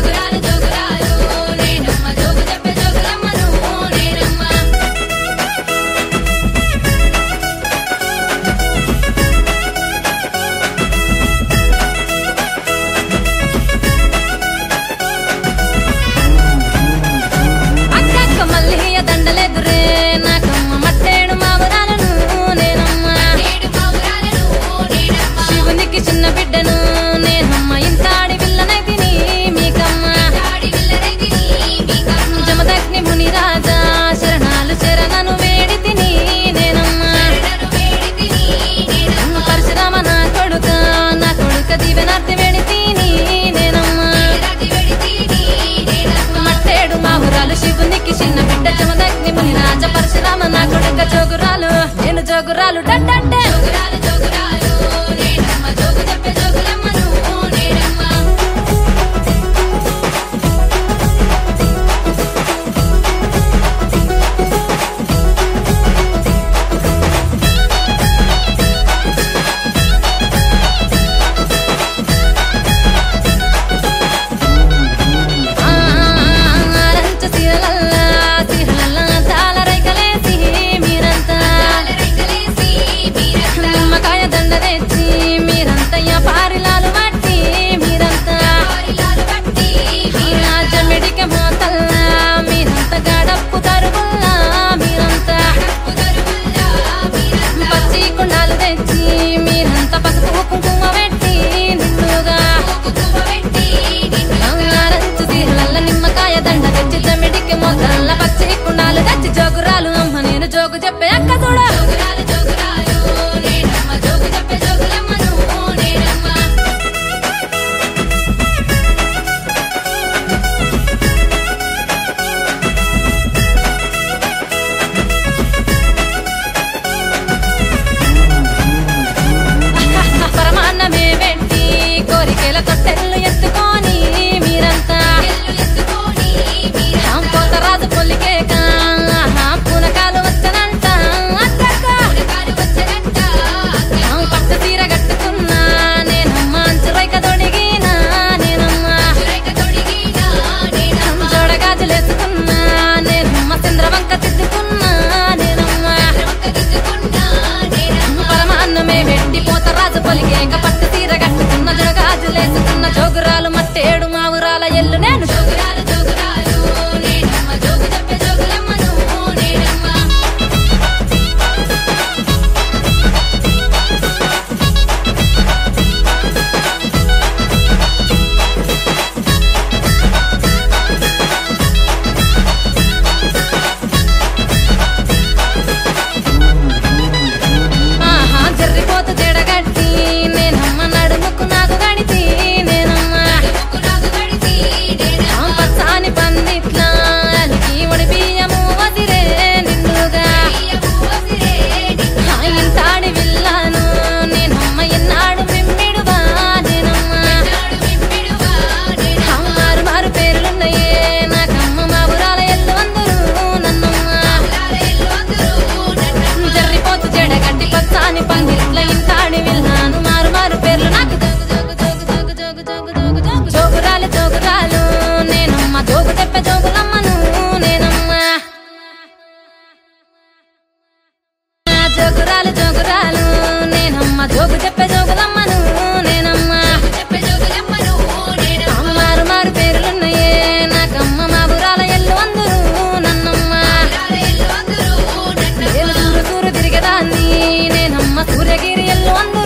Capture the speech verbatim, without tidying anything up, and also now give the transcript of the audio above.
జోగురాలు జోగురాలు నేనమ్మ జోగు చెప్పే జోగులమ్మను నేనమ్మ అక్కక్క మల్లియ దండలేదురే నాకమ్మ మట్టేడు మావురాలను నేనమ్మ శివునికి చిన్న బిడ్డను నేనమ్మ ఇంతాడి పిల్లనైతిని మీకమ్మ జమదగ్ని ముని రాజా శరణాలు శరణను వేడి తిని నేనమ్మ పరశురామ నా కొడుక నా కొడుక దీవెనార్తి వేడి తిని నేనమ్మ మట్టేడు మావురాలు శివునికి చిన్న బిడ్డ జమదగ్ని ముని రాజా పరశురామ నా కొడుక జోగురాలు నేను జోగురాలు డడ్డంటే జోగురాలు జోగురాలు నేనమ్మ జోగు చెప్పే జోగులమ్మను నేనమ్మ నిమ్మకాయ దండ తెచ్చి మీరంతయ్య పారిలాలు మట్టి మీరంతా జమిడిక మోతల్లా మీరంత గడప్పు తరుగుల్లా మీరంతా పచ్చి కుండాలు తెచ్చి మీరంత పసుపు కుంకుమ పెట్టి నిండుగా రంచు తీరలల్ల నిమ్మకాయ దండ తెచ్చి జమిడిక మోతల్ల పచ్చి కుండాలు తెచ్చి జోగురాలు అమ్మ నేను జోగు చెప్పే అక్క చూడ జోగురాలు జోగురాలు నేనమ్మ జోగు చెప్పే జోగులమ్మను నేనమ్మ పరమాన్నమే పెట్టి కోరికల తొట్టెళ్ళు ఎత్తుకొని మీరంతా పోతరాజు పొల్లికేక పునకాలు వచ్చనంట పట్టు తీర కట్టుకున్నా నేనమ్మ అంచురైక తొడిగినా నేనమ్మ జోడగాజులేసుకున్నా నేనమ్మ చంద్రవంక తిద్దుకున్నా నేనమ్మ పరమాన్నమే పెట్టి పోతరాజు పొలికేక పట్టు తీర కట్టుకున్న జోడగాజులేసుకున్న జోగురాలు మట్టేడు మావురాల ఎల్లు నేను జోగురాలు జోగురాలు నేనమ్మ జోగు చెప్పే జోగులమ్మను నేనమ్మ ఆహా జర్రిపోతు జడగట్టి నేనమ్మ నడుముకు నాకు గడితి నేనమ్మ పచ్చాని పందిట్లా అలికి ఒడి బియ్యము వదిరే నిన్నుగా ఇంతాడి విల్లాను నేనమ్మ ఎన్నాడు మిమ్మిడువా నేనమ్మ మారు మారు పేర్లున్నాయే నాకమ్మ మా ఊరాల ఎల్లు అందరూ నన్నమ్మ జర్రిపోతు జడగట్టి పచ్చాని పందిట్ల ఇంతాడి విల్లాను మారు మారు పేర్లు నాకు జోగు జోగు జోగు జోగు జోగు జోగు జోగు జోగురాలు జోగురాలు నేనమ్మ జోగు చెప్పే జోగులమ్మను నేనమ్మ జోగురాలు జోగురాలు నేనమ్మ జోగు చెప్పే జోగులమ్మను నేనమ్మ మారు మారు పేర్లున్నాయే నాకమ్మ మా ఊరాల ఎల్లు అందరూ నన్నమ్మ నేను సూరు సూరు తిరిగేదాన్ని నేనమ్మ సూర్యగిరి ఎల్లు అందరూ